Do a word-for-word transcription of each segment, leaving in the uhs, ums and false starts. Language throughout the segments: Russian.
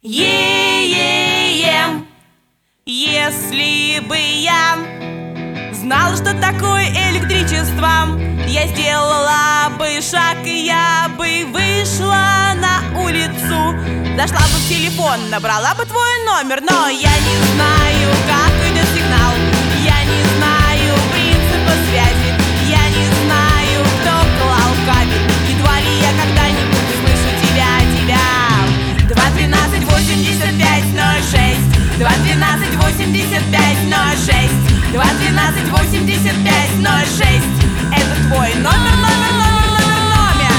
Е-е-ем. Если бы я знала, что такое электричество, я сделала бы шаг, и я бы вышла на улицу. Зашла бы в телефон, набрала бы твой номер, но я не знаю, как идет сигнал. Я не знаю принципа связи. Я не знаю, кто клал кабель. Едва ли я когда-нибудь слышу тебя, тебя. Два двенадцать восемьдесят пять ноль шесть. Два двенадцать восемьдесят пять ноль шесть. Два двенадцать восемьдесят пять ноль шесть. Это твой номер, номер, номер, номер, номер.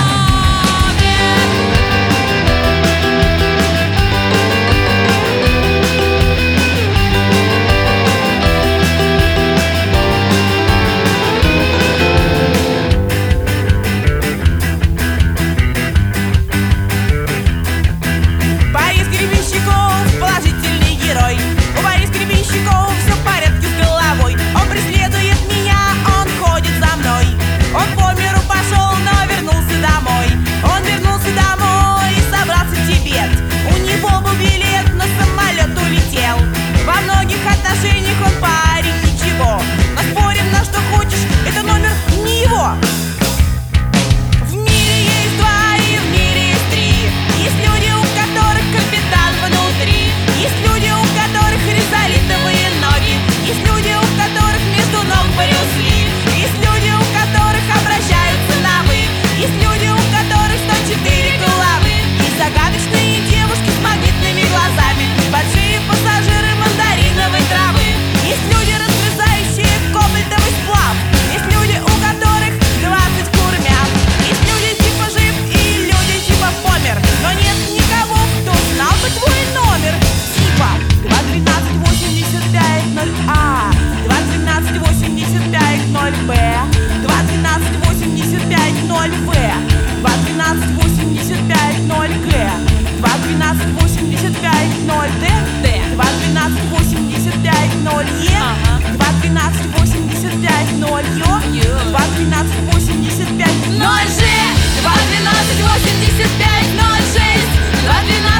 Борис Гребенщиков положительный герой. У Бориса Гребенщикова все в порядке с головой. Он преследует меня, он ходит за мной. Он по миру пошел, но вернулся домой. Он вернулся домой и собрался в Тибет. У него был билет, но самолет улетел. Во многих отношениях он парень ничего, но спорим на что хочешь, это номер не его. В мире есть два и в мире есть три. Есть люди, у которых капитан внутри. Есть люди, у которых ризолитовые ноги. Есть люди, у которых между ног Брюс Ли. Есть люди, у которых обращаются на «вы». Есть люди, у которых сто четыре головы. Есть загадочные девушки с магнитными глазами. Большие пассажиры мандариновой травы. Есть люди, разгрызающие кобальтовый сплав. Есть люди, у которых двадцать курмят. Есть люди типа жив и люди типа помер. Но нет никого, кто знал бы твой номер. Типа два двенадцать восемьдесят пять ноль А, два двенадцать восемьдесят пять ноль Б, два двенадцать восемьдесят пять ноль В, два двенадцать восемьдесят пять ноль Г, два двенадцать восемьдесят пять ноль Д, два двенадцать восемьдесят пять ноль Е, два двенадцать восемьдесят пять ноль Ё, два двенадцать восемьдесят пять ноль Ж, два двенадцать восемьдесят пять ноль шесть, два двенадцать